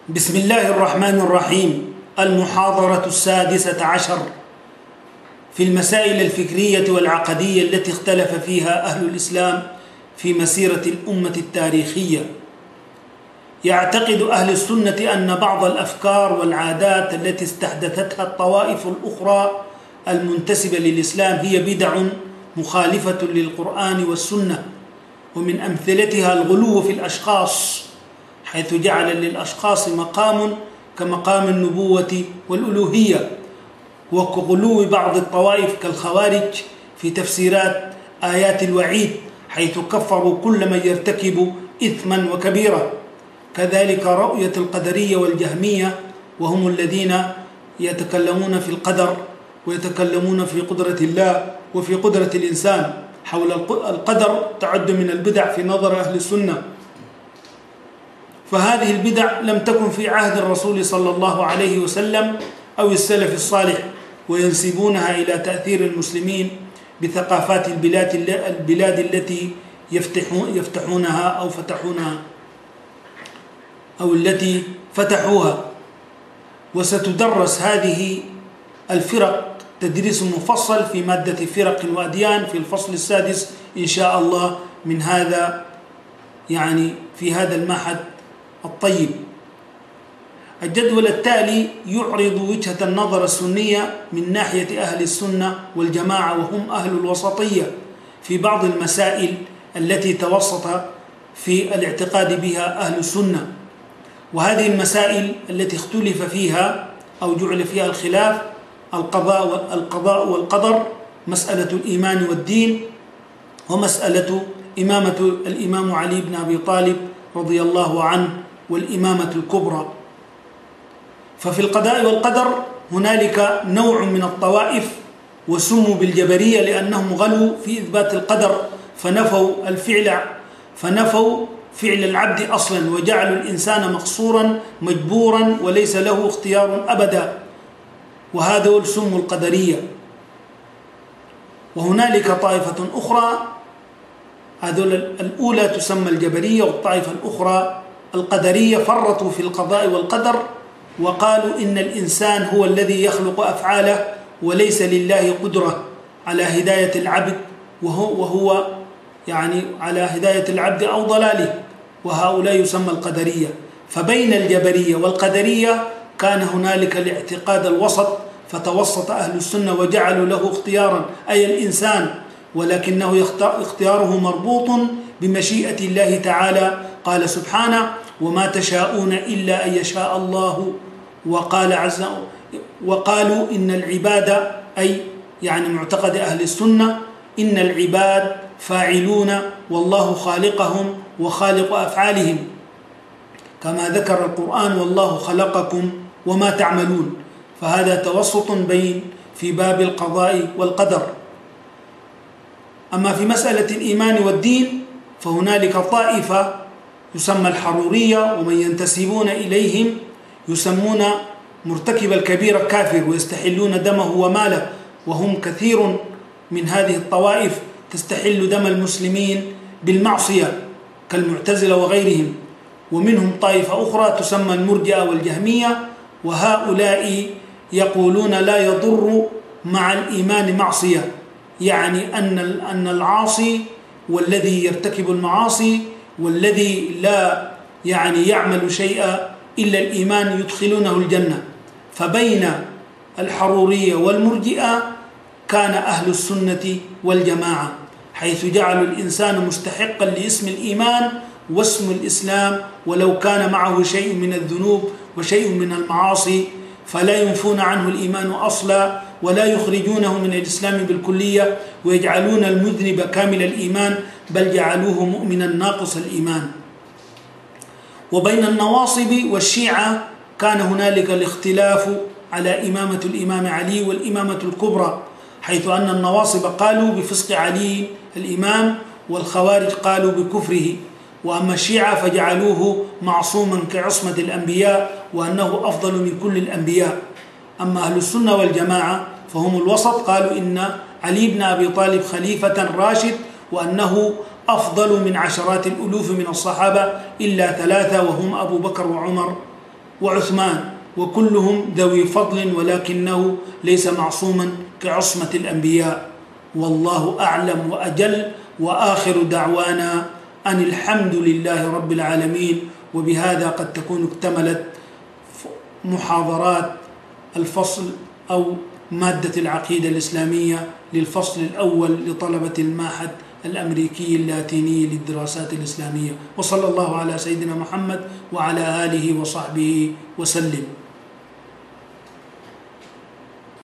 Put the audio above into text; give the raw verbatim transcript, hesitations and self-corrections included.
بسم الله الرحمن الرحيم. المحاضرة السادسة عشر في المسائل الفكرية والعقدية التي اختلف فيها أهل الإسلام في مسيرة الأمة التاريخية. يعتقد أهل السنة أن بعض الأفكار والعادات التي استحدثتها الطوائف الأخرى المنتسبة للإسلام هي بدع مخالفة للقرآن والسنة، ومن أمثلتها الغلو في الأشخاص، حيث جعل للأشخاص مقام كمقام النبوة والألوهية، وكغلو بعض الطوائف كالخوارج في تفسيرات آيات الوعيد، حيث كفروا كل من يرتكب إثما وكبيرة. كذلك رؤية القدرية والجهمية، وهم الذين يتكلمون في القدر ويتكلمون في قدرة الله وفي قدرة الإنسان. حول القدر تعد من البدع في نظر أهل السنة، فهذه البدع لم تكن في عهد الرسول صلى الله عليه وسلم أو السلف الصالح، وينسبونها إلى تأثير المسلمين بثقافات البلاد البلاد التي يفتحونها أو فتحونها أو التي فتحوها. وستدرس هذه الفرق تدريس مفصل في مادة فرق وأديان في الفصل السادس إن شاء الله من هذا يعني في هذا المعهد الطيب. الجدول التالي يعرض وجهة النظر السنية من ناحية أهل السنة والجماعة، وهم أهل الوسطية، في بعض المسائل التي توسط في الاعتقاد بها أهل السنة. وهذه المسائل التي اختلف فيها أو جعل فيها الخلاف: القضاء القضاء والقدر، مسألة الإيمان والدين، ومسألة إمامة الإمام علي بن أبي طالب رضي الله عنه والإمامة الكبرى. ففي القضاء والقدر هنالك نوع من الطوائف وسموا بالجبرية لأنهم غلوا في إثبات القدر، فنفوا الفعل فنفوا فعل العبد أصلا، وجعلوا الإنسان مقصورا مجبورا وليس له اختيار أبدا، وهذا سموا القدرية. وهنالك طائفة أخرى، هذول الأولى تسمى الجبرية، والطائفة الأخرى القدرية، فرطوا في القضاء والقدر وقالوا إن الإنسان هو الذي يخلق أفعاله وليس لله قدرة على هداية العبد، وهو, وهو يعني على هداية العبد أو ضلاله، وهؤلاء يسمى القدرية. فبين الجبرية والقدرية كان هنالك الاعتقاد الوسط، فتوسط أهل السنة وجعلوا له اختيارا أي الإنسان، ولكنه اختياره مربوط بمشيئة الله تعالى. قال سبحانه: وما تشاءون إلا أن يشاء الله. وقال عز وقالوا إن العباد، أي يعني معتقد أهل السنة، إن العباد فاعلون والله خالقهم وخالق أفعالهم، كما ذكر القرآن: والله خلقكم وما تعملون. فهذا توسط بين في باب القضاء والقدر. أما في مسألة الإيمان والدين فهنالك طائفة يسمى الحرورية، ومن ينتسبون إليهم يسمون مرتكب الكبيرة كافر ويستحلون دمه وماله، وهم كثير من هذه الطوائف تستحل دم المسلمين بالمعصية كالمعتزلة وغيرهم. ومنهم طائفة أخرى تسمى المرجئة والجهمية، وهؤلاء يقولون لا يضر مع الإيمان معصية، يعني أن أن العاصي والذي يرتكب المعاصي والذي لا يعني يعمل شيئا إلا الإيمان يدخلونه الجنة. فبين الحرورية والمرجئة كان أهل السنة والجماعة، حيث جعلوا الإنسان مستحقا لاسم الإيمان واسم الإسلام ولو كان معه شيء من الذنوب وشيء من المعاصي، فلا ينفون عنه الإيمان أصلا ولا يخرجونه من الإسلام بالكلية، ويجعلون المذنب كامل الإيمان، بل جعلوه مؤمنا ناقص الإيمان. وبين النواصب والشيعة كان هنالك الاختلاف على إمامة الإمام علي والإمامة الكبرى، حيث أن النواصب قالوا بفسق علي الإمام، والخوارج قالوا بكفره. وأما الشيعة فجعلوه معصوما كعصمة الأنبياء، وأنه أفضل من كل الأنبياء. أما أهل السنة والجماعة فهم الوسط، قالوا إن علي بن أبي طالب خليفة راشد، وأنه أفضل من عشرات الألوف من الصحابة إلا ثلاثة، وهم أبو بكر وعمر وعثمان، وكلهم ذوي فضل، ولكنه ليس معصوما كعصمة الأنبياء. والله أعلم وأجل، وآخر دعوانا أن الحمد لله رب العالمين. وبهذا قد تكون اكتملت محاضرات الفصل أو مادة العقيدة الإسلامية للفصل الأول لطلبة المعهد الأمريكي اللاتيني للدراسات الإسلامية. وصلى الله على سيدنا محمد وعلى آله وصحبه وسلم.